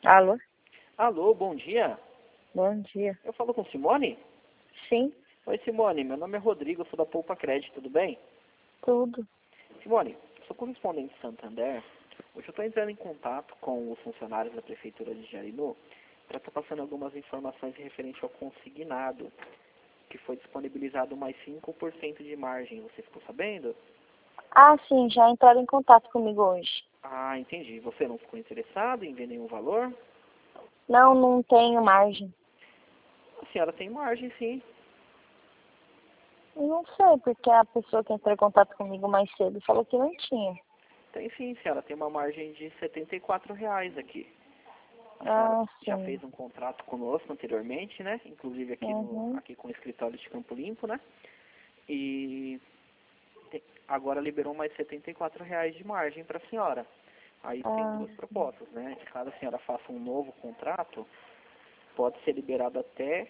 Alô? Alô, bom dia. Bom dia. Eu falo com Simone? Sim, Oi, Simone. Meu nome é Rodrigo, eu sou da Poupa Crédito, tudo bem? tudo. Simone, eu sou correspondente de Santander. Hoje eu estou entrando em contato com os funcionários da Prefeitura de Jarinu para estar passando algumas informações referente ao consignado, que foi disponibilizado mais 5% de margem. Você ficou sabendo? Ah, sim, já entraram em contato comigo hoje. Ah, entendi. Você não ficou interessado em ver nenhum valor? Não, não tenho margem. A senhora tem margem, sim. Eu não sei, porque a pessoa que entrou em contato comigo mais cedo falou que não tinha. Tem sim, senhora. Tem uma margem de R$ 74 aqui. A senhora Ah, já sim. fez um contrato conosco anteriormente, né? Inclusive aqui, Uhum. aqui com o escritório de Campo Limpo, né? E agora liberou mais R$ 74 de margem para a senhora. Aí tem Ah, duas propostas, né? Caso a senhora faça um novo contrato, pode ser liberado até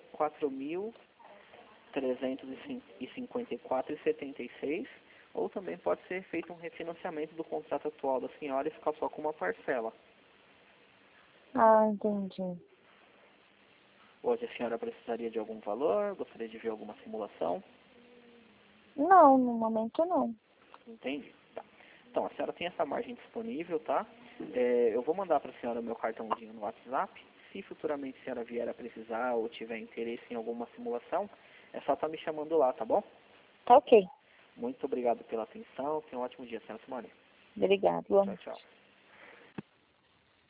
R$ 4.354,76, ou também pode ser feito um refinanciamento do contrato atual da senhora e ficar só com uma parcela. entendi. Hoje a senhora precisaria de algum valor? Gostaria de ver alguma simulação? Não, no momento não. Entendi. Tá. Então, a senhora tem essa margem disponível, tá? Eu vou mandar para a senhora o meu cartãozinho no WhatsApp. Se futuramente a senhora vier a precisar ou tiver interesse em alguma simulação, é só estar me chamando lá, tá bom? Tá ok. Muito obrigado pela atenção. Tenha um ótimo dia, senhora Simone. Obrigado. Tchau, tchau.